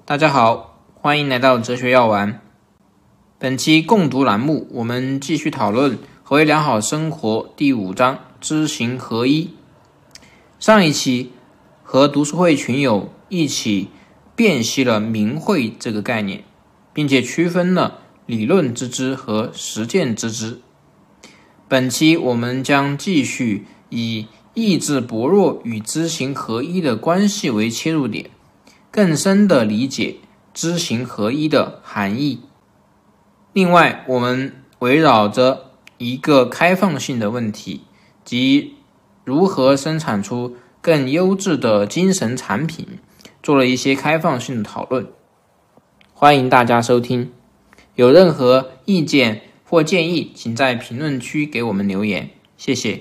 大家好，欢迎来到哲学药丸。本期共读栏目，我们继续讨论何为良好生活第5章知行合一。上一期和读书会群友一起辨析了明慧这个概念，并且区分了理论之知和实践之知。本期我们将继续以意志薄弱与知行合一的关系为切入点，更深地理解知行合一的含义。另外，我们围绕着一个开放性的问题，即如何生产出更优质的精神产品，做了一些开放性的讨论。欢迎大家收听，有任何意见或建议，请在评论区给我们留言，谢谢。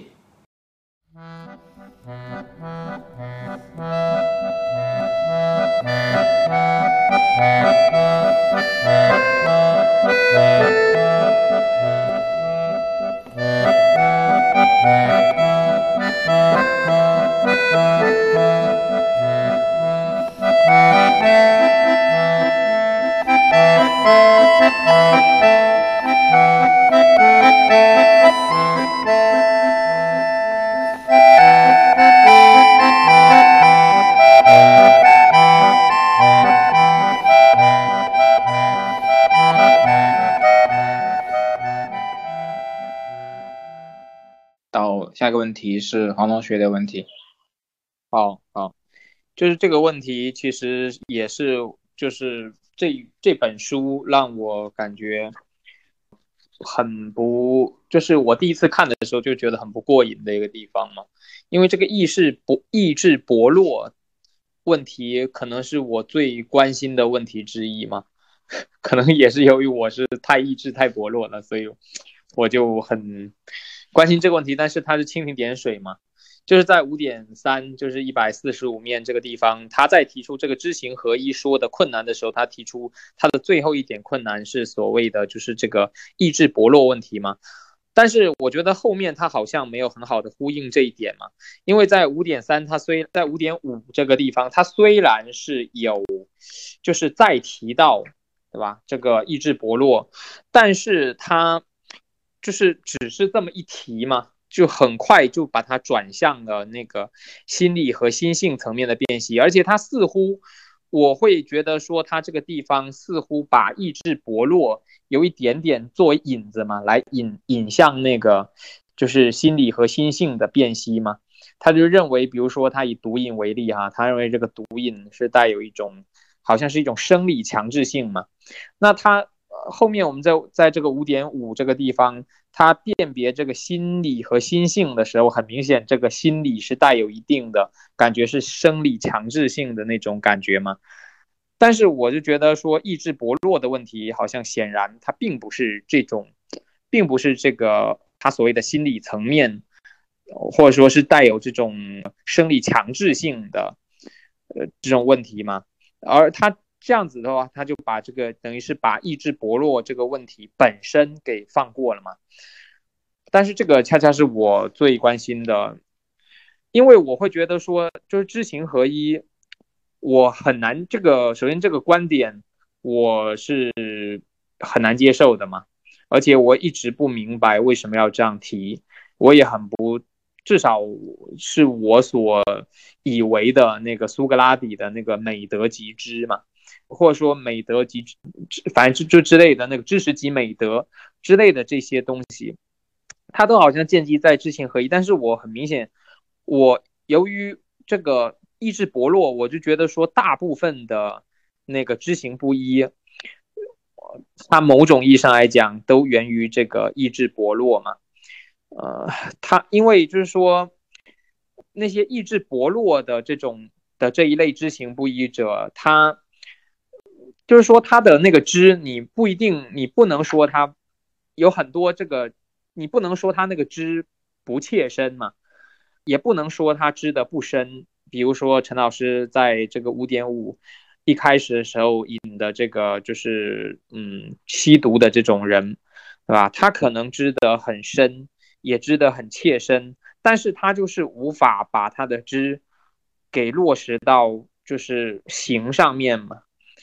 到下一个问题是黄同学的问题。 好，就是这个问题其实也是就是这本书让我感觉很不，就是我第一次看的时候就觉得很不过瘾的一个地方嘛。因为这个意志薄弱问题可能是我最关心的问题之一嘛，可能也是由于我是意志太薄弱了，所以我就很关心这个问题。但是它是蜻蜓点水嘛，就是在 5.3 就是145面这个地方，他在提出这个知行合一说的困难的时候，他提出他的最后一点困难是所谓的就是这个意志薄弱问题嘛。但是我觉得后面他好像没有很好的呼应这一点嘛，因为在 5.3 他虽在 5.5 这个地方，他虽然是有就是再提到对吧这个意志薄弱，但是他就是只是这么一提嘛，就很快就把它转向了那个心理和心性层面的辨析。而且他似乎我会觉得说他这个地方似乎把意志薄弱有一点点作为引子嘛，来引向那个就是心理和心性的辨析嘛。他就认为比如说他以毒瘾为例哈，他认为这个毒瘾是带有一种好像是一种生理强制性嘛。那他后面我们在这个 5.5 这个地方，他辨别这个心理和心性的时候，很明显这个心理是带有一定的感觉是生理强制性的那种感觉嘛。但是我就觉得说意志薄弱的问题好像显然它并不是这个他所谓的心理层面，或者说是带有这种生理强制性的这种问题嘛。而他这样子的话，他就把这个等于是把意志薄弱这个问题本身给放过了嘛。但是这个恰恰是我最关心的，因为我会觉得说就是知行合一，我很难首先这个观点我是很难接受的嘛，而且我一直不明白为什么要这样提，我也很不，至少是我所以为的那个苏格拉底的那个美德即知嘛，或者说美德即反正就之类的那个知识即美德之类的这些东西，它都好像建基在知行合一。但是我很明显，我由于这个意志薄弱，我就觉得说大部分的那个知行不一，它某种意义上来讲都源于这个意志薄弱嘛。它因为就是说那些意志薄弱的这一类知行不一者，他就是说他的那个知，你不能说他有很多这个，你不能说他那个知不切身嘛，也不能说他知的不深。比如说陈老师在这个 5.5 一开始的时候引的这个就是吸毒的这种人，对吧？他可能知得很深，也知得很切身，但是他就是无法把他的知给落实到就是行上面嘛。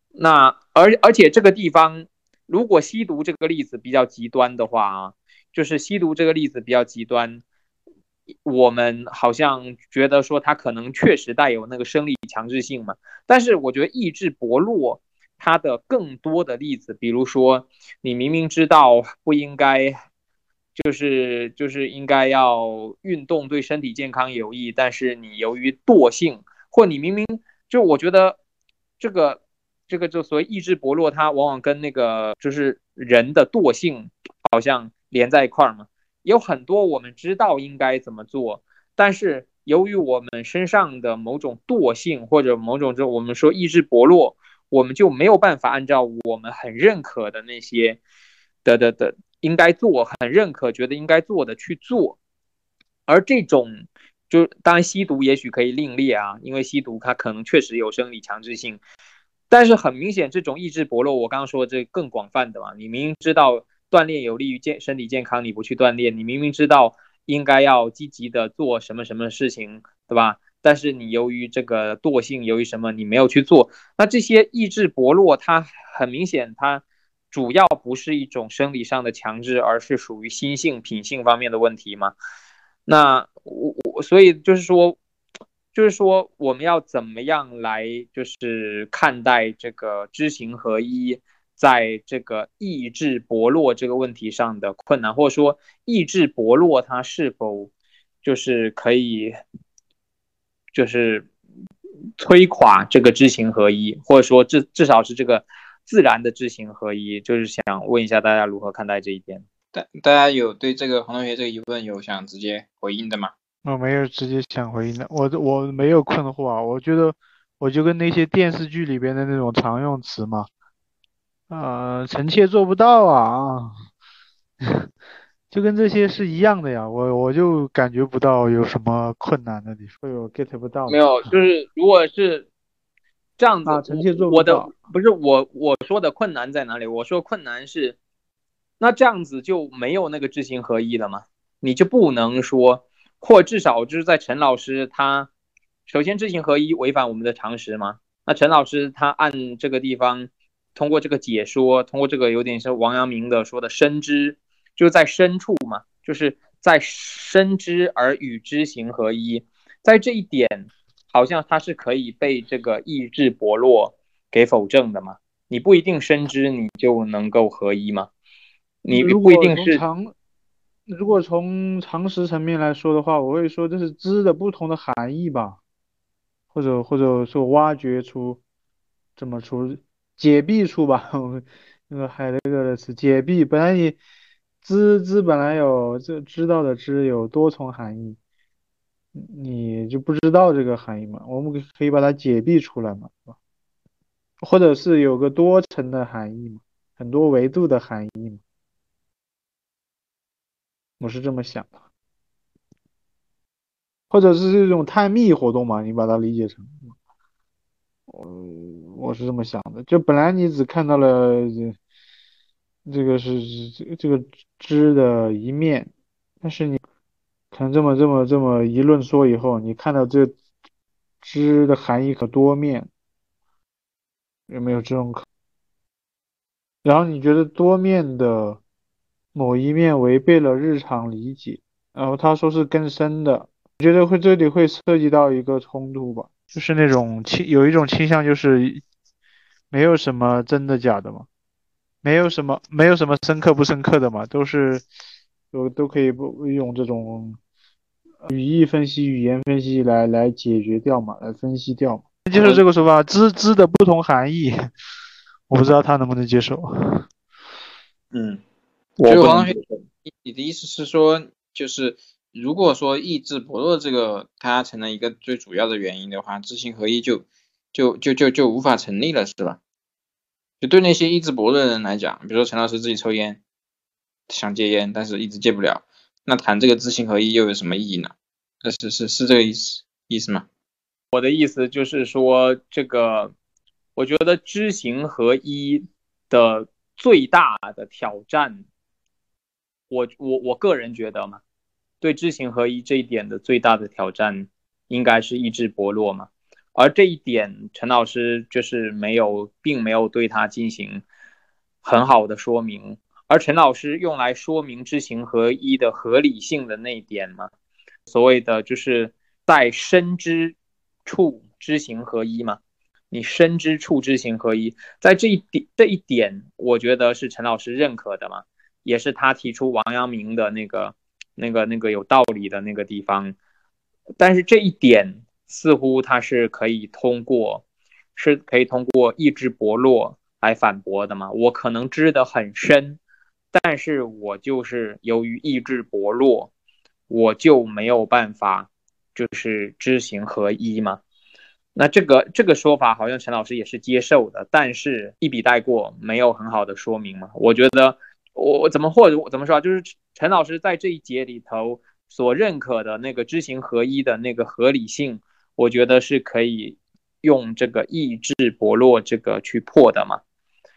而且这个地方，如果吸毒这个例子比较极端的话啊，就是吸毒这个例子比较极端，我们好像觉得说它可能确实带有那个生理强制性嘛。但是我觉得意志薄弱，它的更多的例子，比如说你明明知道不应该，就是应该要运动对身体健康有益，但是你由于惰性，或你明明就我觉得这个就所谓意志薄弱，它往往跟那个就是人的惰性好像连在一块儿嘛。有很多我们知道应该怎么做，但是由于我们身上的某种惰性或者某种我们说意志薄弱，我们就没有办法按照我们很认可的那些的应该做，很认可觉得应该做的去做。而这种就当然吸毒也许可以另列啊，因为吸毒它可能确实有生理强制性，但是很明显这种意志薄弱，我刚刚说这更广泛的嘛，你明明知道锻炼有利于身体健康，你不去锻炼，你明明知道应该要积极的做什么什么事情，对吧？但是你由于这个惰性，由于什么你没有去做，那这些意志薄弱，它很明显它主要不是一种生理上的强制，而是属于心性品性方面的问题嘛。那所以就是说我们要怎么样来就是看待这个知行合一在这个意志薄弱这个问题上的困难，或者说意志薄弱它是否就是可以就是推垮这个知行合一，或者说至少是这个自然的知行合一，就是想问一下大家如何看待这一点。 大家有对这个黄同学这个疑问有想直接回应的吗？ 我没有直接想回应的，我没有困惑啊，我觉得我就跟那些电视剧里边的那种常用词嘛，臣妾做不到啊，就跟这些是一样的呀，我就感觉不到有什么困难的地方，会有 get 不到嘛？ 没有，就是如果是这样子， 臣妾做不我的到。 不是我说的困难在哪里？我说困难是，那这样子就没有那个知行合一了吗？你就不能说，或至少就是在陈老师他首先知行合一违反我们的常识嘛？那陈老师他按这个地方通过这个解说，通过这个有点像王阳明的说的深知，就是在深处嘛，就是在深知而与知行合一，在这一点。好像它是可以被这个意志薄弱给否证的嘛？你不一定深知你就能够合一嘛？你不一如果定是从常如果从常识层面来说的话，我会说这是知的不同的含义吧，或者说挖掘出这么出解蔽出吧，那个海德格尔的词解蔽，本来你知本来有这知道的知有多重含义，你就不知道这个含义嘛，我们可以把它解蔽出来嘛，是吧？或者是有个多层的含义嘛，很多维度的含义嘛，我是这么想的。或者是这种探秘活动嘛，你把它理解成，我是这么想的。就本来你只看到了这个是这个知的一面，但是你可能这么一论说以后，你看到这知的含义可多面，有没有这种可？然后你觉得多面的某一面违背了日常理解，然后他说是更深的，我觉得这里会涉及到一个冲突吧。就是那种有一种倾向，就是没有什么真的假的嘛，没有什么深刻不深刻的嘛，都可以不用这种语义分析、语言分析来解决掉嘛，来分析掉嘛。接受这个说法，知的不同含义，我不知道他能不能接受。 我不能黄同学，你的意思是说，就是如果说意志薄弱这个它成了一个最主要的原因的话，知行合一就无法成立了，是吧？就对那些意志薄弱的人来讲，比如说陈老师自己抽烟，想戒烟，但是一直戒不了，那谈这个知行合一又有什么意义呢？是这个意思吗？ 我的意思就是说，这个我觉得知行合一的最大的挑战，我个人觉得嘛，对知行合一这一点的最大的挑战应该是意志薄弱嘛。 而这一点陈老师就是并没有对他进行很好的说明。而陈老师用来说明知行合一的合理性的那一点嘛，所谓的就是在身之处知行合一嘛，你身之处知行合一，在这一点，我觉得是陈老师认可的嘛，也是他提出王阳明的那个有道理的那个地方。但是这一点似乎他是可以通过意志薄弱来反驳的嘛。我可能知得很深，但是我就是由于意志薄弱，我就没有办法就是知行合一嘛。那这个说法好像陈老师也是接受的，但是一笔带过，没有很好的说明嘛。我觉得我怎么说啊，就是陈老师在这一节里头所认可的那个知行合一的那个合理性，我觉得是可以用这个意志薄弱这个去破的嘛。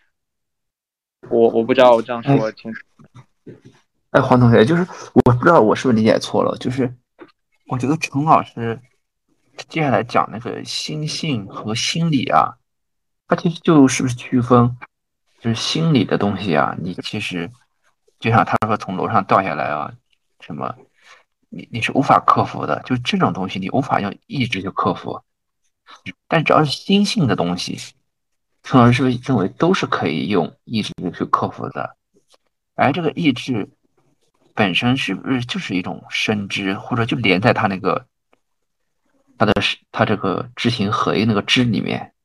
我不知道我这样说清楚。 黄同学，就是我不知道我是不是理解错了，就是我觉得陈老师接下来讲那个心性和心理啊，他其实就是不是区分，就是心理的东西啊，你其实就像他说从楼上掉下来啊，什么你是无法克服的，就这种东西你无法用意志去克服，但只要是心性的东西，陈老师是不是认为都是可以用意志去克服的？而这个意志本身是不是就是一种深知，或者就连在他这个知行合一那个知里面？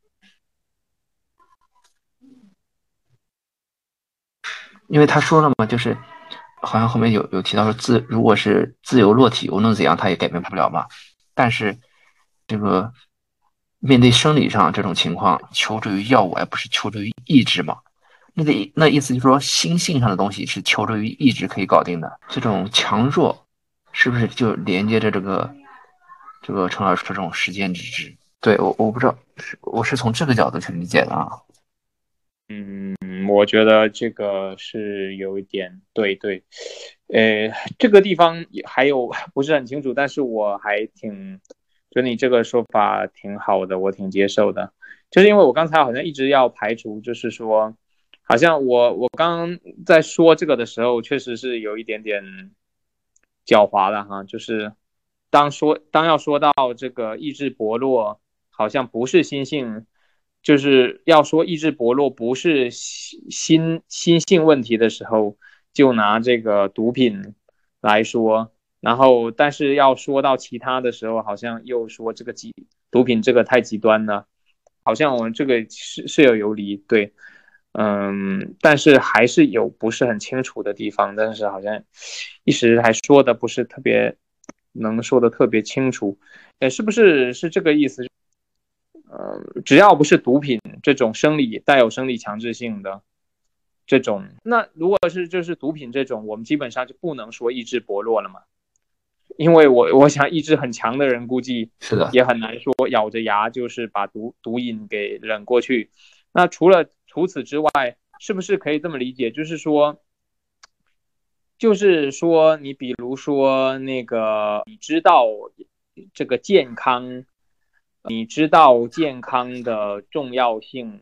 因为他说了嘛，就是好像后面有提到说如果是自由落体，无论怎样他也改变不了嘛。但是这个面对生理上这种情况，求助于药物而不是求助于意志嘛。那意思就是说，心性上的东西是求助于意志可以搞定的。这种强弱是不是就连接着这个陈老师这种实践之知？对，我不知道，我是从这个角度去理解的啊。 我觉得这个是有一点对，这个地方还有不是很清楚，但是我还觉得你这个说法挺好的，我挺接受的。就是因为我刚才好像一直要排除，就是说，好像我刚刚在说这个的时候，确实是有一点点狡猾了哈，就是当要说到这个意志薄弱，好像不是心性。就是要说意志薄弱不是心性问题的时候，就拿这个毒品来说，然后但是要说到其他的时候，好像又说这个毒品这个太极端了，好像我们这个是有理，对，但是还是有不是很清楚的地方，但是好像一时还说的不是特别能说的特别清楚，是不是这个意思？只要不是毒品这种带有生理强制性的这种，那如果是就是毒品这种，我们基本上就不能说意志薄弱了嘛，因为我想意志很强的人估计是的， 也很难说咬着牙就是把毒瘾给忍过去。那除此之外，是不是可以这么理解，就是说你比如说那个你知道这个健康。你知道健康的重要性，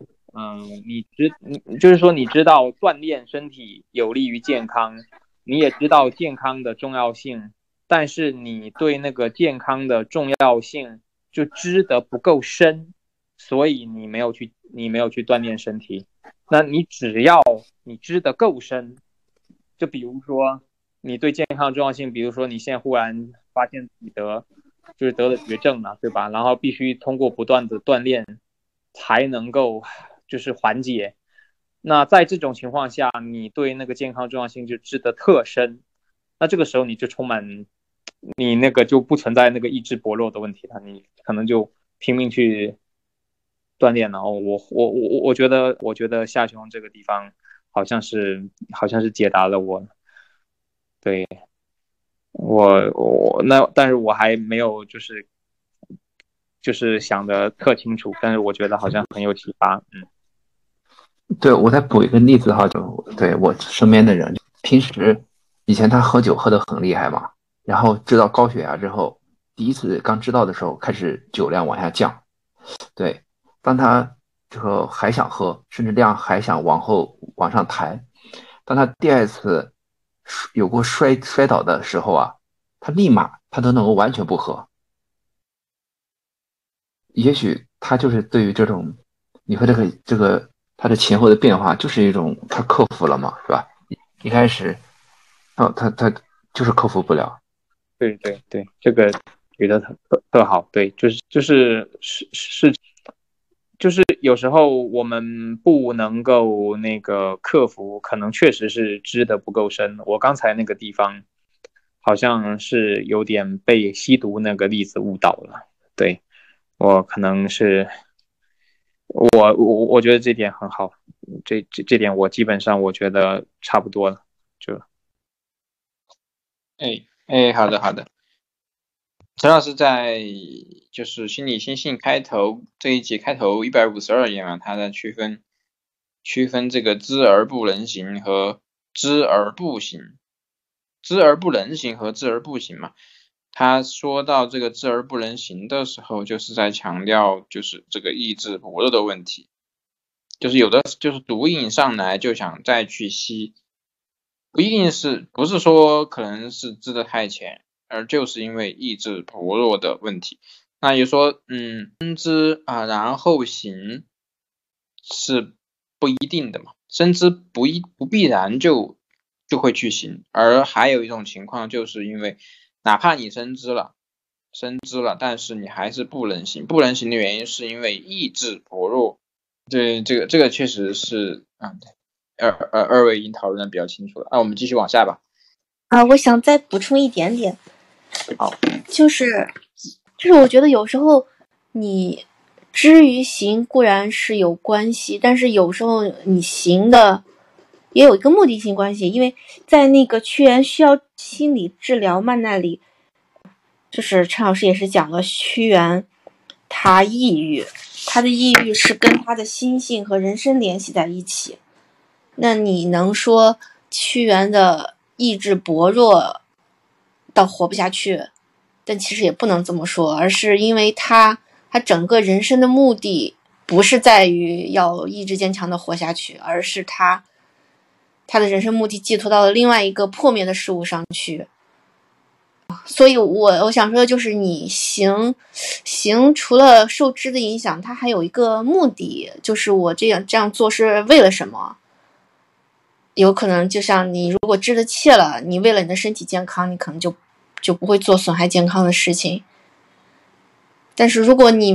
就是说你知道锻炼身体有利于健康，你也知道健康的重要性，但是你对那个健康的重要性就知得不够深，所以你没有去锻炼身体。那只要你知得够深，就比如说你对健康的重要性，比如说你现在忽然发现自己得了绝症了，对吧？然后必须通过不断的锻炼才能够就是缓解。那在这种情况下，你对那个健康重要性就知得特深，那这个时候你就你那个就不存在那个意志薄弱的问题了，你可能就拼命去锻炼了。我觉得夏雄这个地方好像是解答了我，对。但是我还没有就是想的特清楚，但是我觉得好像很有启发。 对，我再补一个例子哈，对我身边的人，平时以前他喝酒喝得很厉害嘛，然后知道高血压之后， 第一次刚知道的时候，开始酒量往下降。对，当他这个还想喝，甚至量还想往上抬，当他第二次有过摔倒的时候啊，他立马他都能够完全不喝。也许他就是对于这种，你和这个他的前后的变化，就是一种他克服了嘛，是吧？一开始，他就是克服不了。 对对对，这个举得特好，对，就是有时候我们不能够那个克服，可能确实是知的不够深。我刚才那个地方好像是有点被吸毒那个例子误导了，对，我可能是我觉得这点很好，这点我基本上我觉得差不多了，就好的好的。陈老师在就是心理心性开头这一节开头152页嘛，他在区分这个知而不能行和知而不行，知而不能行和知而不行嘛。他说到这个知而不能行的时候，就是在强调就是这个意志薄弱的问题，就是有的就是毒瘾上来就想再去吸，不是说可能是知得太浅，而就是因为意志薄弱的问题。那也说深知啊然后行是不一定的嘛，深知不必然就会去行，而还有一种情况就是因为哪怕你深知了，但是你还是不能行，不能行的原因是因为意志薄弱。对，这个确实是二位已经讨论的比较清楚了，那我们继续往下吧。 我想再补充一点点，就是我觉得有时候你知与行固然是有关系，但是有时候你行的也有一个目的性关系，因为在那个屈原需要心理治疗嘛，那里就是陈老师也是讲了屈原他抑郁，他的抑郁是跟他的心性和人生联系在一起。那你能说屈原的意志薄弱到活不下去？但其实也不能这么说，而是因为他整个人生的目的不是在于要意志坚强的活下去，而是他的人生目的寄托到了另外一个破灭的事物上去。所以我想说的就是你行除了受知的影响，它还有一个目的，就是我这样做是为了什么。有可能就像你如果知的切了，你为了你的身体健康，你可能就不会做损害健康的事情。但是如果你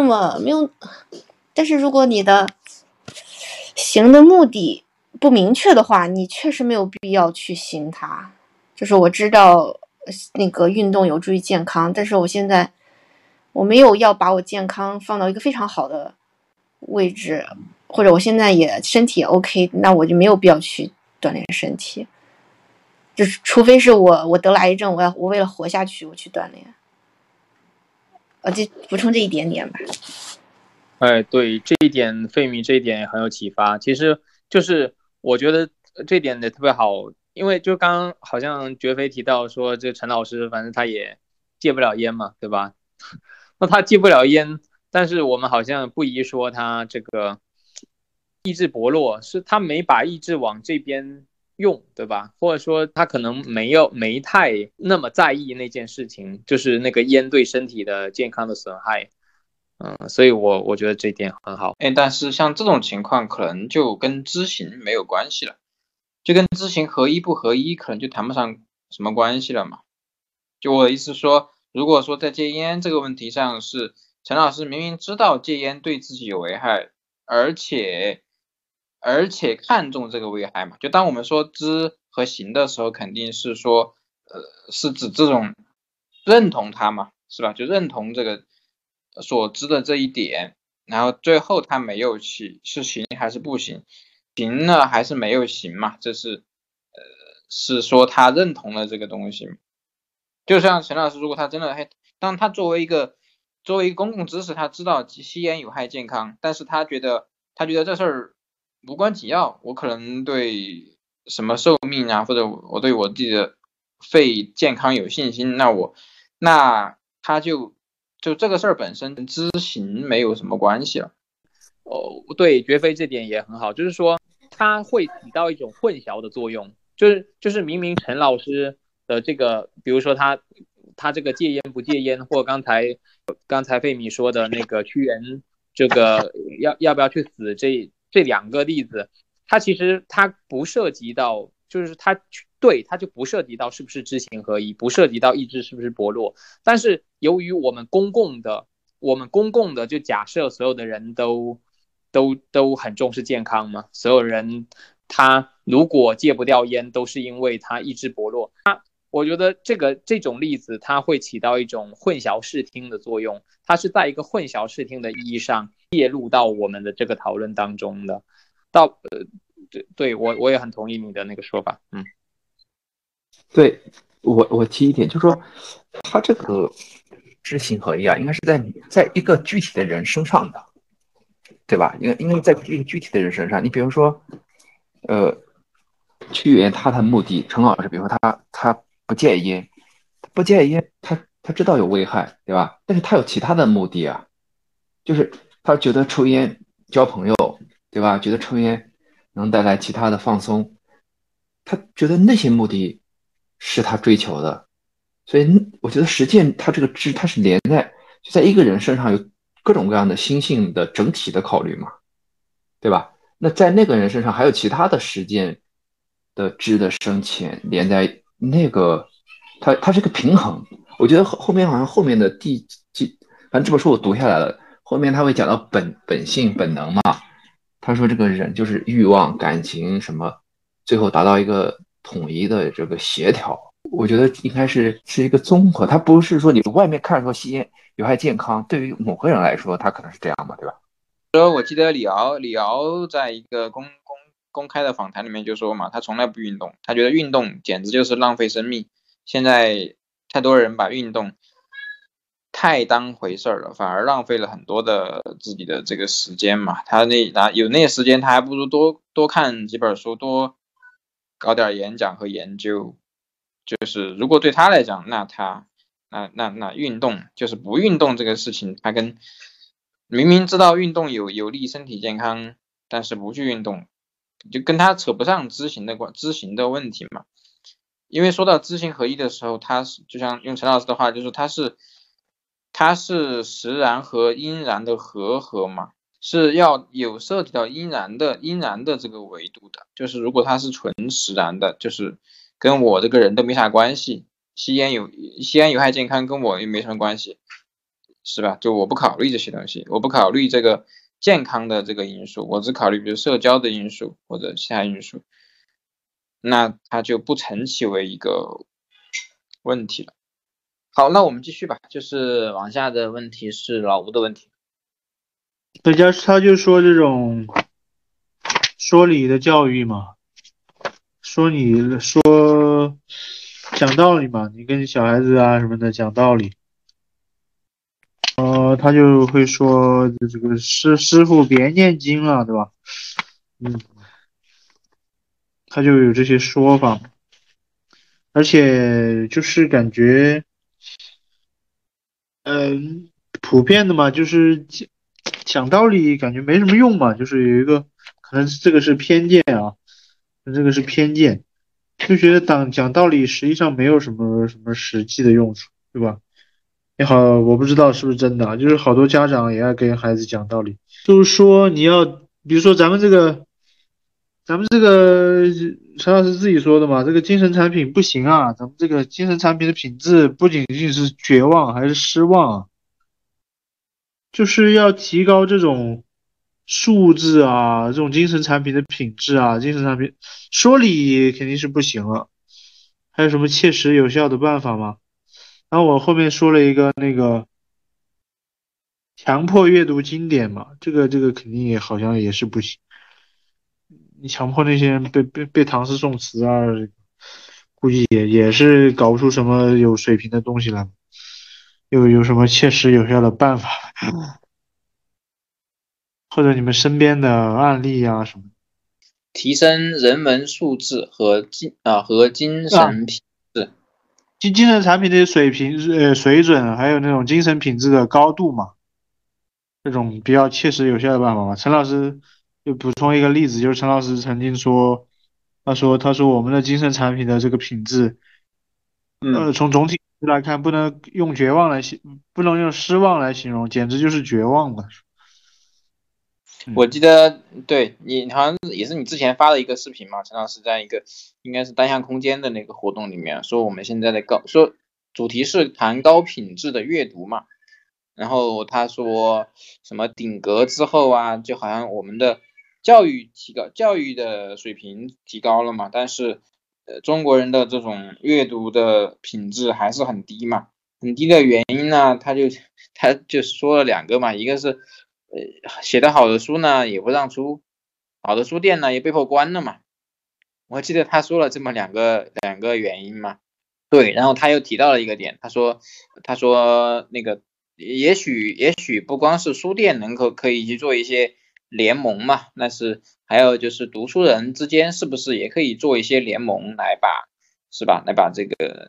但是如果你的行的目的不明确的话，你确实没有必要去行它。就是我知道那个运动有助于健康，但是我没有要把我健康放到一个非常好的位置，或者我现在也身体也 OK， 那我就没有必要去锻炼身体。就是除非是我得了癌症，我为了活下去我去锻炼。就补充这一点点吧。 对，这一点费米这一点很有启发。其实就是我觉得这点也特别好，因为就刚刚好像绝飞提到说，这陈老师反正他也戒不了烟嘛，对吧？那他戒不了烟，但是我们好像不宜说他这个意志薄弱，是他没把意志往这边用，对吧？或者说他可能没太那么在意那件事情，就是那个烟对身体的健康的损害。所以我觉得这一点很好。 但是像这种情况可能就跟知行没有关系了，就跟知行合一不合一可能就谈不上什么关系了嘛。就我的意思说，如果说在戒烟这个问题上是陈老师明明知道戒烟对自己有危害，而且看重这个危害嘛，就当我们说知和行的时候，肯定是说是指这种认同它嘛，是吧？就认同这个所知的这一点，然后最后他没有去是行还是不行，行了还是没有行嘛，这是是说他认同了这个东西。就像陈老师，如果他真的当他作为一个公共知识，他知道吸烟有害健康，但是他觉得这事儿无关紧要，我可能对什么寿命啊，或者我对我自己的肺健康有信心，那它就这个事儿本身跟知行没有什么关系了。对，绝非这点也很好，就是说它会起到一种混淆的作用，就是明明陈老师的这个，比如说他这个戒烟不戒烟，或刚才费米说的那个屈原这个要不要去死这两个例子，它其实它不涉及到，就是它就不涉及到是不是知行合一，不涉及到意志是不是薄弱，但是由于我们公共的就假设所有的人都很重视健康嘛，所有人他如果戒不掉烟，都是因为他意志薄弱。我觉得这种例子，它会起到一种混淆视听的作用，它是在一个混淆视听的意义上介入到我们的这个讨论当中的。对，我也很同意你的那个说法， 对，我提一点，就是说，他这个知行合一啊，应该是在一个具体的人身上的，对吧？应该在一个具体的人身上。你比如说，屈原他的目的，陈老师，比如说他不戒烟，他知道有危害，对吧？但是他有其他的目的啊，就是他觉得抽烟交朋友，对吧？觉得抽烟能带来其他的放松，他觉得那些目的是他追求的，所以我觉得实践它这个知，它是连就在一个人身上有各种各样的心性的整体的考虑嘛，对吧？那在那个人身上还有其他的实践的知的深浅连在那个，它是个平衡。我觉得后面好像后面的反正这本书我读下来了，后面他会讲到本性本能嘛。他说这个人就是欲望、感情什么，最后达到一个统一的这个协调。我觉得应该是一个综合，它不是说你外面看说吸烟有害健康，对于某个人来说，他可能是这样嘛，对吧？ 我记得李敖在一个公开的访谈里面就说嘛，他从来不运动，他觉得运动简直就是浪费生命。现在太多人把运动太当回事了，反而浪费了很多的自己的这个时间嘛。他有那些时间，他还不如多看几本书，多搞点演讲和研究。就是如果对他来讲，那运动就是不运动这个事情，他跟明明知道运动有利身体健康，但是不去运动，就跟他扯不上知行的问题嘛。因为说到知行合一的时候，他是就像用陈老师的话，就是它是实然和因然的合嘛，是要有涉及到因然的这个维度的。就是如果它是纯实然的，就是跟我这个人都没啥关系，吸烟有害健康跟我也没什么关系，是吧？就我不考虑这些东西，我不考虑这个健康的这个因素，我只考虑比如社交的因素或者其他因素，那它就不成其为一个问题了。好，那我们继续吧，就是往下的问题是老吴的问题。 他就说这种说理的教育嘛，说讲道理嘛，你跟小孩子啊什么的讲道理，他就会说这个师傅别念经了，对吧？他就有这些说法，而且就是感觉，普遍的嘛，就是讲道理感觉没什么用嘛，就是有一个可能这个是偏见啊，这个是偏见，就觉得讲道理实际上没有什么实际的用处，对吧？也好，我不知道是不是真的啊，就是好多家长也爱跟孩子讲道理，就是说你要，比如说咱们这个陈老师自己说的嘛，这个精神产品不行啊，咱们这个精神产品的品质不仅仅是绝望，还是失望啊，就是要提高这种素质啊，这种精神产品的品质啊，精神产品说理肯定是不行了，还有什么切实有效的办法吗？然后我后面说了一个那个强迫阅读经典嘛，这个肯定也好像也是不行。你强迫那些人背唐诗宋词啊，估计也是搞不出什么有水平的东西来。有什么切实有效的办法，或者你们身边的案例啊什么？ 提升人文素质和精神品质。 精神产品的水准，还有那种精神品质的高度嘛，这种比较切实有效的办法嘛。陈老师就补充一个例子，就是陈老师曾经说，他说我们的精神产品的这个品质，从总体来看，不能用绝望来形，不能用失望来形容，简直就是绝望嘛。 我记得对你好像也是你之前发的一个视频嘛，陈老师在一个应该是单向空间的那个活动里面说我们现在的说主题是谈高品质的阅读嘛，然后他说什么顶格之后啊，就好像我们的教育的水平提高了嘛，但是中国人的这种阅读的品质还是很低嘛，很低的原因呢，他就说了2个嘛，一个是写得好的书呢也不让出，好的书店呢也被迫关了嘛，我记得他说了这么两个原因嘛。对，然后他又提到了一个点，他说那个也许不光是书店可以去做一些联盟嘛，但是还有就是读书人之间是不是也可以做一些联盟来是吧？来把这个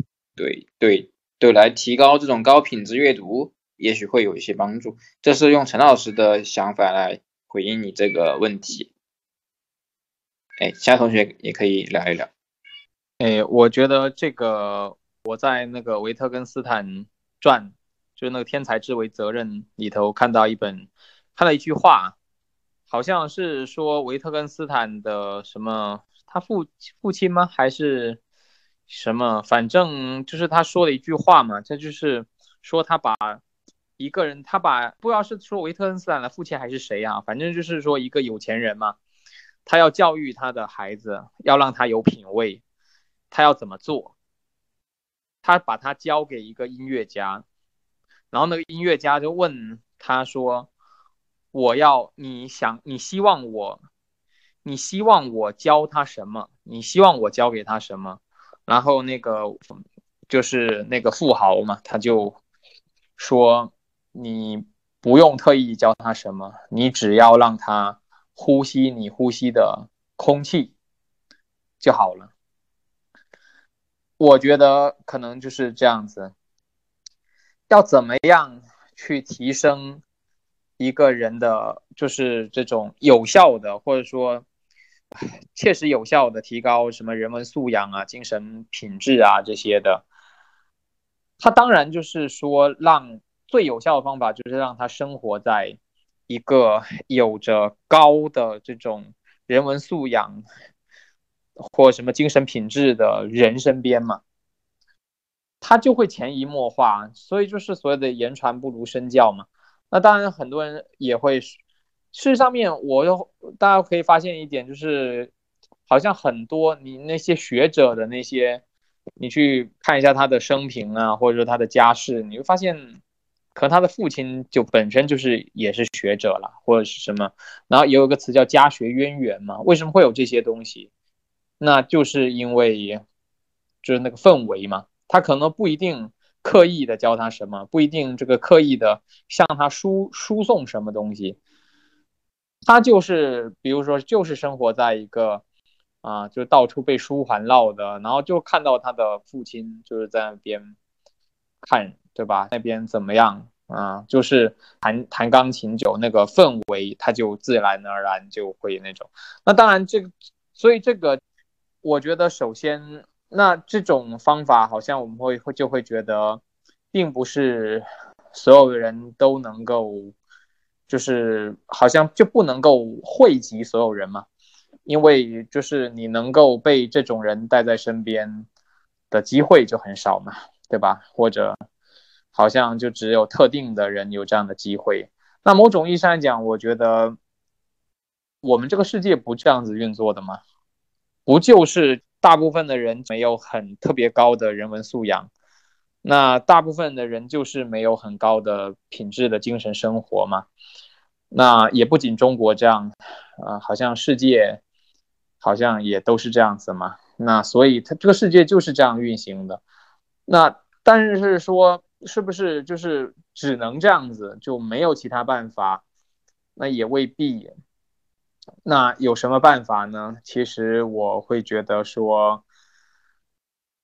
来提高这种高品质阅读，也许会有一些帮助。这是用陈老师的想法来回应你这个问题。其他同学也可以聊一聊。我觉得这个我在那个维特根斯坦传，就是那个《天才之为责任》里头看到一句话，好像是说维特根斯坦的什么他父亲吗？还是什么？反正就是他说的一句话嘛，这就是说他把一个人，不知道是说维特根斯坦的父亲还是谁啊，反正就是说一个有钱人嘛，他要教育他的孩子，要让他有品位。他要怎么做？他把他交给一个音乐家，然后那个音乐家就问他说：“你希望我教他什么？你希望我教给他什么？”然后就是那个富豪嘛，他就说：“你不用特意教他什么，你只要让他呼吸你呼吸的空气就好了。”我觉得可能就是这样子，要怎么样去提升一个人的就是这种有效的，或者说切实有效的提高什么人文素养啊、精神品质啊这些的，他当然就是说最有效的方法就是让他生活在一个有着高的这种人文素养或什么精神品质的人身边嘛。他就会潜移默化，所以就是所谓的言传不如身教嘛。那当然，很多人也会，事实上面，大家可以发现一点，就是好像很多你那些学者的那些，你去看一下他的生平啊，或者说他的家世，你会发现，可能他的父亲就本身也是学者了，或者是什么。然后也有个词叫家学渊源嘛。为什么会有这些东西？那就是因为就是那个氛围嘛。他可能不一定刻意的教他什么，不一定这个刻意的向他输送什么东西，他就是比如说就是生活在一个就到处被书环绕的，然后就看到他的父亲就是在那边看，对吧？那边怎么样就是弹钢琴就那个氛围，他就自然而然就会那种。那当然所以这个我觉得首先那这种方法好像我们就会觉得并不是所有的人都能够，就是好像就不能够惠及所有人嘛，因为就是你能够被这种人带在身边的机会就很少嘛，对吧？或者好像就只有特定的人有这样的机会。那某种意义上来讲，我觉得我们这个世界不这样子运作的吗？不就是大部分的人没有很特别高的人文素养，那大部分的人就是没有很高的品质的精神生活嘛。那也不仅中国这样，好像世界好像也都是这样子嘛。那所以它这个世界就是这样运行的。那但是说是不是就是只能这样子就没有其他办法？那也未必。那有什么办法呢？其实我会觉得说，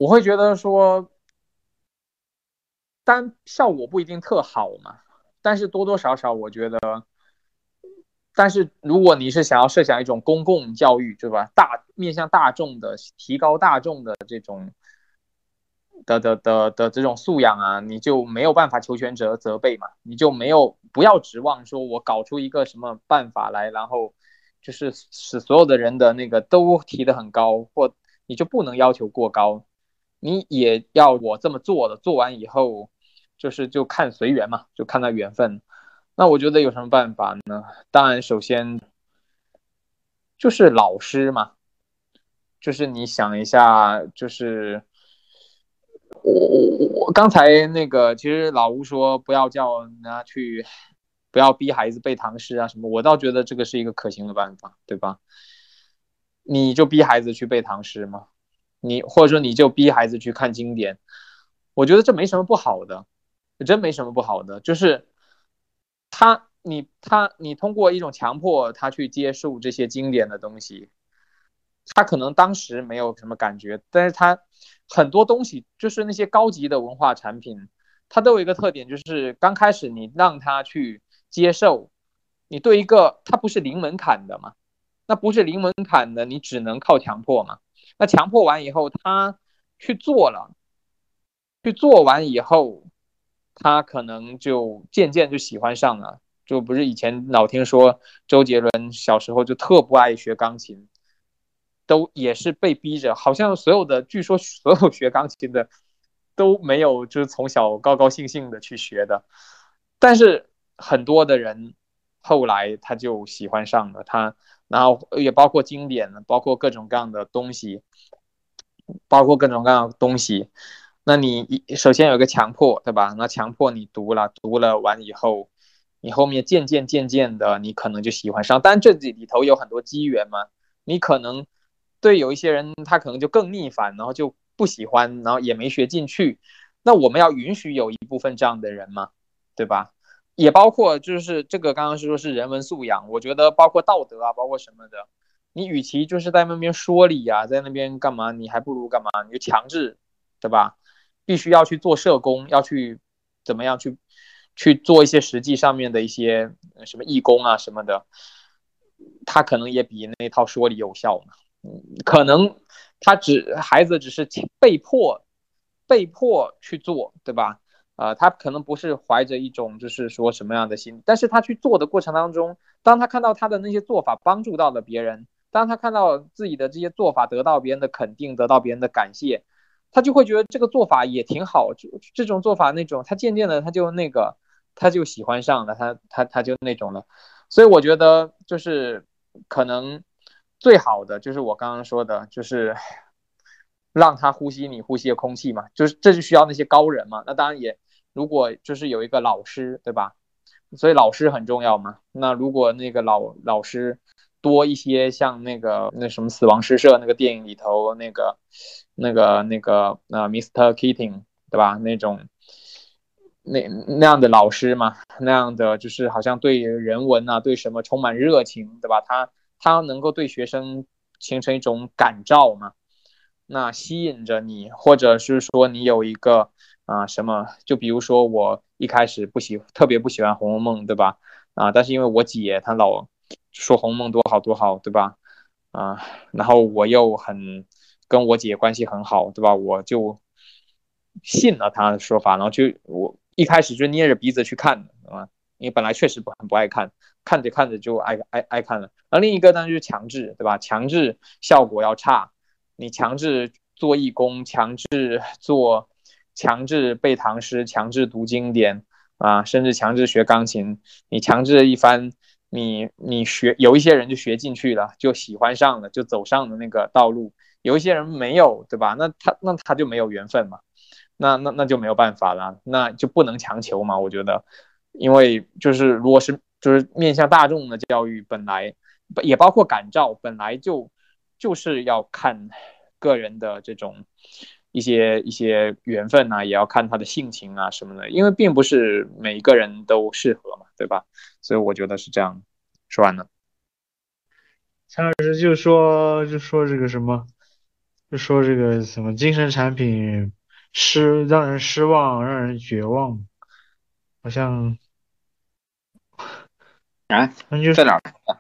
我会觉得说，但效果不一定特好嘛，但是多多少少我觉得，但是如果你是想要设想一种公共教育，对吧？面向大众的，提高大众的这种的这种素养啊，你就没有办法求全责备嘛，你就不要指望说我搞出一个什么办法来，然后就是使所有的人的那个都提得很高，或你就不能要求过高，你也要我这么做的，做完以后就看随缘嘛，就看他缘分。那我觉得有什么办法呢？当然，首先就是老师嘛，就是你想一下，就是我刚才那个，其实老吴说不要叫人家去，不要逼孩子背唐诗啊什么，我倒觉得这个是一个可行的办法，对吧？你就逼孩子去背唐诗嘛，或者说你就逼孩子去看经典，我觉得这没什么不好的，真没什么不好的，就是你通过一种强迫他去接受这些经典的东西，他可能当时没有什么感觉，但是他很多东西就是那些高级的文化产品，它都有一个特点，就是刚开始你让他去接受，你对一个它不是零门槛的嘛，那不是零门槛的，你只能靠强迫嘛。那强迫完以后，他去做了，去做完以后，他可能就渐渐就喜欢上了。就不是以前老听说周杰伦小时候就特不爱学钢琴，都也是被逼着，好像据说所有学钢琴的都没有就是从小高高兴兴的去学的，但是很多的人后来他就喜欢上了他，然后也包括经典，包括各种各样的东西，包括各种各样的东西。那你首先有一个强迫，对吧？那强迫你读了，读了完以后，你后面渐渐的，你可能就喜欢上。但这里头有很多机缘嘛，你可能对有一些人他可能就更逆反，然后就不喜欢，然后也没学进去。那我们要允许有一部分这样的人嘛，对吧？也包括就是这个刚刚是说是人文素养，我觉得包括道德啊，包括什么的。你与其就是在那边说理啊，在那边干嘛，你还不如干嘛？你就强制，对吧？必须要去做社工，要去怎么样去做一些实际上面的一些什么义工啊什么的，他可能也比那套说理有效呢。可能孩子只是被迫去做，对吧？他可能不是怀着一种就是说什么样的心，但是他去做的过程当中，当他看到他的那些做法帮助到了别人，当他看到自己的这些做法得到别人的肯定，得到别人的感谢，他就会觉得这个做法也挺好。这种做法那种，他渐渐的他就喜欢上了，他就那种了。所以我觉得就是可能最好的就是我刚刚说的，就是让他呼吸你呼吸的空气嘛，就是这就需要那些高人嘛。那当然也如果就是有一个老师，对吧？所以老师很重要嘛。那如果那个老师多一些，像那什么死亡诗社那个电影里头Mr. Keating 对吧？那样的老师嘛，那样的就是好像对人文啊，对什么充满热情，对吧？他能够对学生形成一种感召嘛，那吸引着你，或者是说你有一个什么，就比如说我一开始特别不喜欢《红楼梦》，对吧？但是因为我姐她老说《红楼梦》多好多好，对吧？然后我又跟我姐关系很好，对吧？我就信了她的说法，然后我一开始就捏着鼻子去看的，啊，因为本来确实很不爱看，看着看着就爱看了。然后另一个呢就是强制，对吧？强制效果要差，你强制做义工，强制背唐诗，强制读经典甚至强制学钢琴，你强制一番，有一些人就学进去了，就喜欢上了，就走上了那个道路。有一些人没有，对吧？那他就没有缘分嘛。那就没有办法了，那就不能强求嘛，我觉得，因为如果就是面向大众的教育，本来也包括感召，本来就是要看个人的这种一些缘分也要看他的性情什么的，因为并不是每一个人都适合嘛，对吧？所以我觉得是这样。说完了。 陈老师就说这个什么， 就说这个什么精神产品让人失望，让人绝望，好像啊， 那就是在哪儿？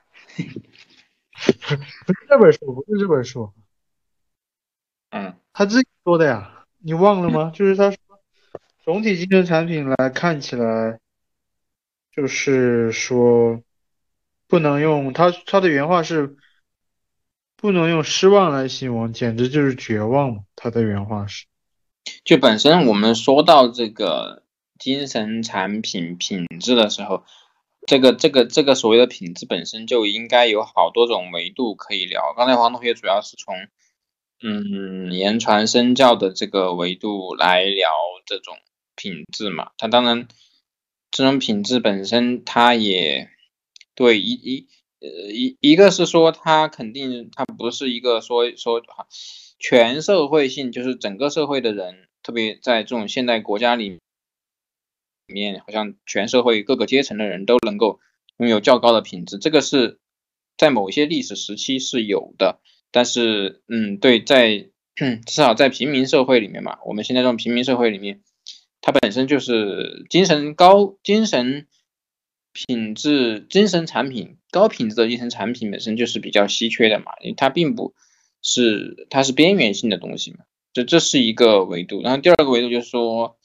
不是这本书，不是这本书， 嗯， 他自己说的呀，你忘了吗？就是他说总体精神产品来看起来，就是说不能用他的原话是不能用失望来形容，简直就是绝望嘛。他的原话是。 就本身我们说到这个精神产品品质的时候，这个所谓的品质本身就应该有好多种维度可以聊。刚才黄同学主要是从言传身教的这个维度来聊这种品质嘛。它当然这种品质本身它也对一个是说它肯定它不是一个说全社会性，就是整个社会的人，特别在这种现代国家里面，好像全社会各个阶层的人都能够拥有较高的品质，这个是在某些历史时期是有的。但是对，至少在平民社会里面嘛，我们现在这种平民社会里面，它本身就是精神品质、精神产品高品质的精神产品本身就是比较稀缺的嘛，因为它并不是它是边缘性的东西嘛，这是一个维度。然后第二个维度就是说，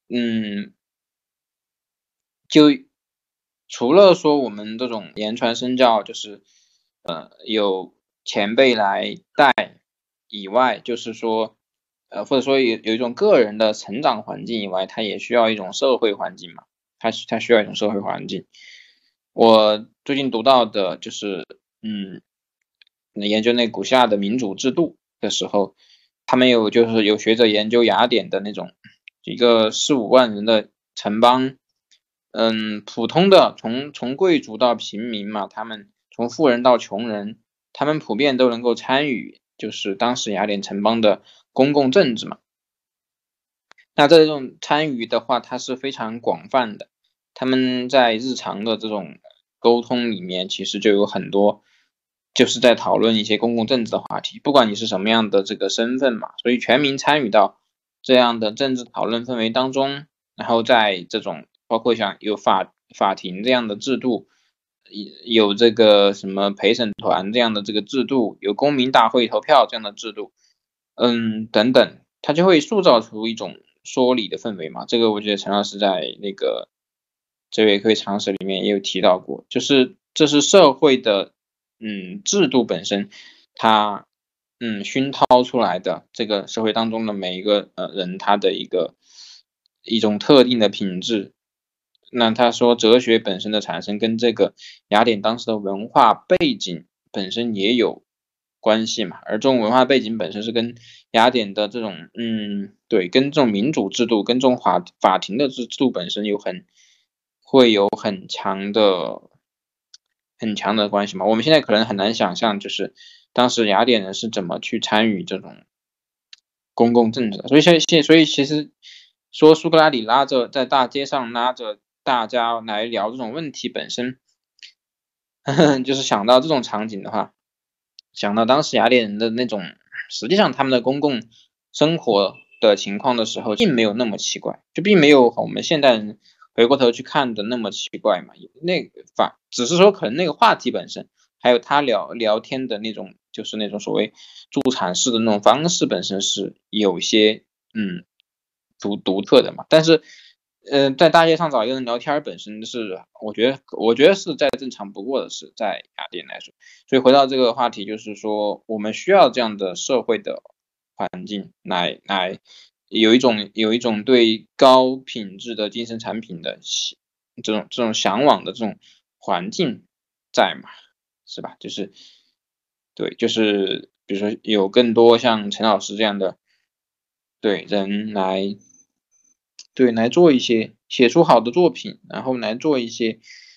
就除了说我们这种言传身教，就是有前辈来带以外，就是说或者说有一种个人的成长环境以外，它也需要一种社会环境嘛，它需要一种社会环境。我最近读到的就是研究那古希腊的民主制度的时候，他们就是有学者研究雅典的那种一个4-5万人的城邦，普通的从贵族到平民嘛，他们从富人到穷人，他们普遍都能够参与，就是当时雅典城邦的公共政治嘛。那这种参与的话，它是非常广泛的，他们在日常的这种沟通里面，其实就有很多就是在讨论一些公共政治的话题，不管你是什么样的这个身份嘛，所以全民参与到这样的政治讨论氛围当中，然后在这种包括像有法庭这样的制度，有这个什么陪审团这样的这个制度，有公民大会投票这样的制度，等等，它就会塑造出一种说理的氛围嘛。这个我觉得陈老师在那个这位科学常识里面也有提到过，就是这是社会的制度本身，它熏陶出来的这个社会当中的每一个人他的一种特定的品质。那他说哲学本身的产生跟这个雅典当时的文化背景本身也有关系嘛，而这种文化背景本身是跟雅典的这种对，跟这种民主制度跟这种法庭的制度本身会有很强的关系嘛。我们现在可能很难想象，就是当时雅典人是怎么去参与这种公共政治的。所以其实说苏格拉底在大街上拉着大家来聊这种问题本身，就是想到这种场景的话，想到当时雅典人的那种，实际上他们的公共生活的情况的时候，并没有那么奇怪，就并没有我们现代人回过头去看的那么奇怪嘛。只是说可能那个话题本身，还有他聊天的那种，就是那种所谓助产士的那种方式本身是有些独特的嘛。但是在大街上找一个人聊天本身是，我觉得是再正常不过的事，在雅典来说。所以回到这个话题，就是说我们需要这样的社会的环境来有一种对高品质的精神产品的这种向往的这种环境在嘛，是吧？就是对，就是比如说有更多像陈老师这样的对人来做一些写出好的作品，然后来做一些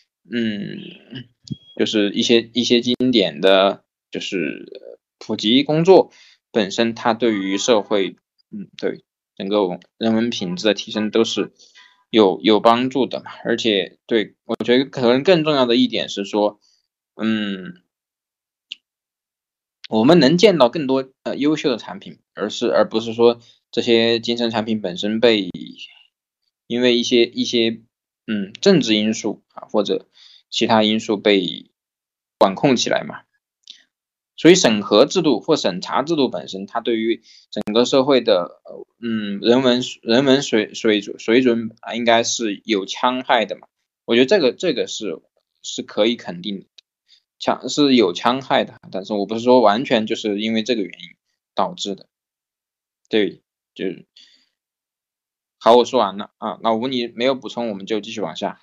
就是一些经典的就是普及工作本身，它对于社会对整个人文品质的提升都是有帮助的嘛。而且对我觉得可能更重要的一点是说我们能见到更多优秀的产品， 而不是说这些精神产品本身被因为一些政治因素啊或者其他因素被管控起来嘛。所以审核制度或审查制度本身，它对于整个社会的人文水准应该是有戕害的嘛。我觉得这个是可以肯定的，是有戕害的，但是我不是说完全就是因为这个原因导致的。对，就是好，我说完了啊。老吴你没有补充，我们就继续往下。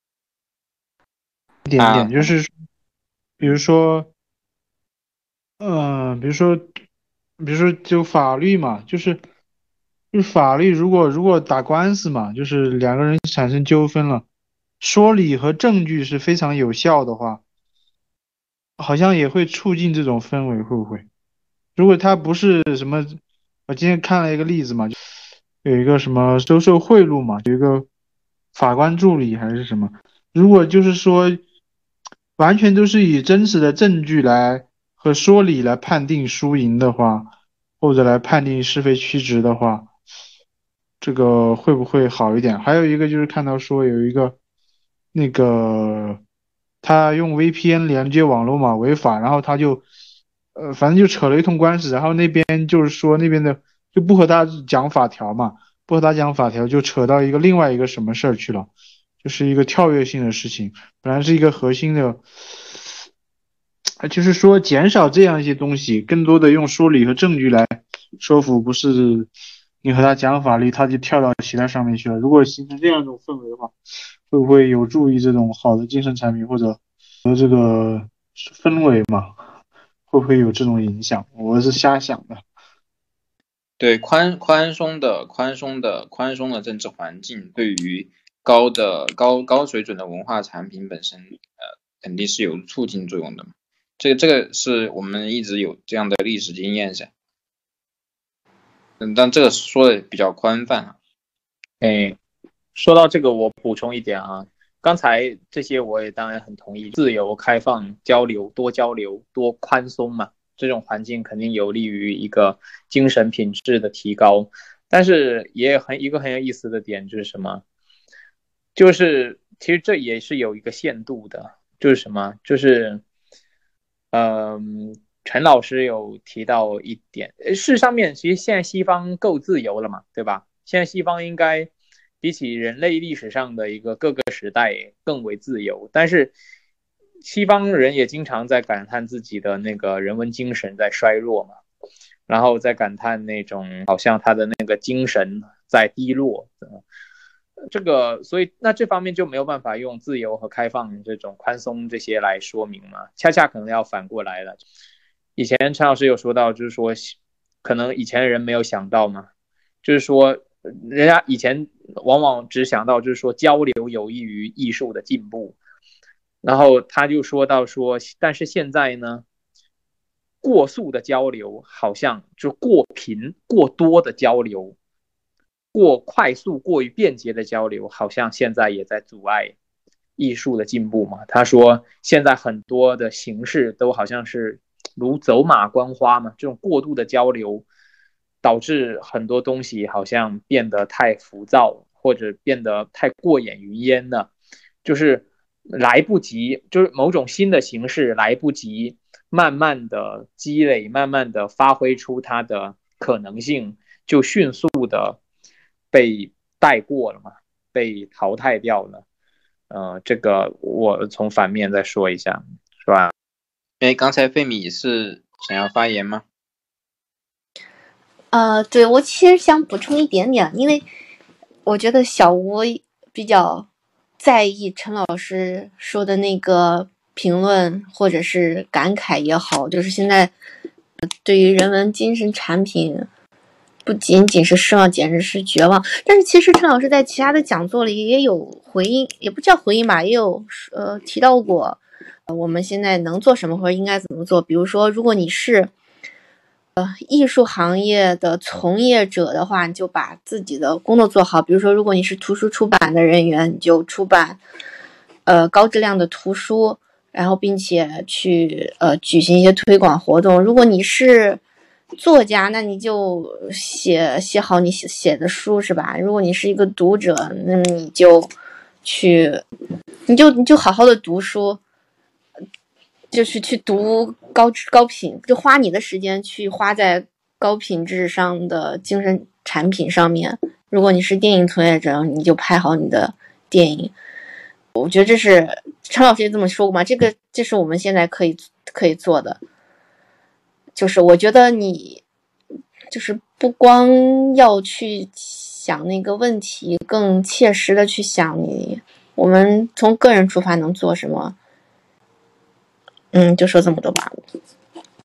一点点，就是比如说就法律嘛，就是法律如果打官司嘛，就是两个人产生纠纷了，说理和证据是非常有效的话，好像也会促进这种氛围，会不会？如果他不是什么，我今天看了一个例子嘛，有一个什么收贿赂嘛，有一个法官助理还是什么，如果就是说完全都是以真实的证据来和说理来判定输赢的话，或者来判定是非曲直的话，这个会不会好一点？还有一个就是看到说有一个那个他用 VPN 连接网络嘛违法，然后他就反正就扯了一通官司，然后那边就是说那边的就不和他讲法条嘛，不和他讲法条就扯到另外一个什么事儿去了，就是一个跳跃性的事情，本来是一个核心的。就是说减少这样一些东西，更多的用说理和证据来说服，不是你和他讲法律，他就跳到其他上面去了。如果形成这样一种氛围的话，会不会有助于这种好的精神产品或者和这个氛围嘛？会不会有这种影响？我是瞎想的。 对，宽松的政治环境，对于高水准的文化产品本身，肯定是有促进作用的嘛。这个是我们一直有这样的历史经验噻。但这个说的比较宽泛啊。 说到这个，我补充一点啊，刚才这些我也当然很同意，自由、开放、交流、多宽松嘛，这种环境肯定有利于一个精神品质的提高。但是也一个很有意思的点就是什么？就是其实这也是有一个限度的，就是什么？就是陈老师有提到一点，事实上面其实现在西方够自由了嘛，对吧？现在西方应该比起人类历史上的一个各个时代更为自由，但是西方人也经常在感叹自己的那个人文精神在衰弱嘛，然后在感叹那种好像他的那个精神在低落。这个所以那这方面就没有办法用自由和开放这种宽松这些来说明嘛，恰恰可能要反过来了。以前陈老师有说到，就是说可能以前的人没有想到嘛，就是说人家以前往往只想到就是说交流有益于艺术的进步，然后他就说到说，但是现在呢，过速的交流好像就过频过多的交流，过快速过于便捷的交流好像现在也在阻碍艺术的进步嘛。他说现在很多的形式都好像是如走马观花嘛，这种过度的交流导致很多东西好像变得太浮躁，或者变得太过眼云烟了，就是来不及，就是某种新的形式来不及慢慢的积累，慢慢的发挥出它的可能性，就迅速的被带过了嘛，被淘汰掉了。这个我从反面再说一下，是吧？ 刚才费米是想要发言吗？ 对，我其实想补充一点点，因为我觉得小吴比较在意陈老师说的那个评论或者是感慨也好，就是现在对于人文精神产品不仅仅是失望，简直是绝望。但是其实陈老师在其他的讲座里也有回应，也不叫回应吧，也有提到过我们现在能做什么或者应该怎么做。比如说，如果你是艺术行业的从业者的话，你就把自己的工作做好。比如说，如果你是图书出版的人员，你就出版高质量的图书，然后并且去举行一些推广活动。如果你是作家，那你就写好你写的书是吧？如果你是一个读者，那么你就好好的读书，就是去读高品，就花你的时间去花在高品质上的精神产品上面。如果你是电影从业者，你就拍好你的电影。我觉得这是陈老师也这么说过嘛，这是我们现在可以做的。就是我觉得你就是不光要去想那个问题，更切实的去想我们从个人出发能做什么。就说这么多吧。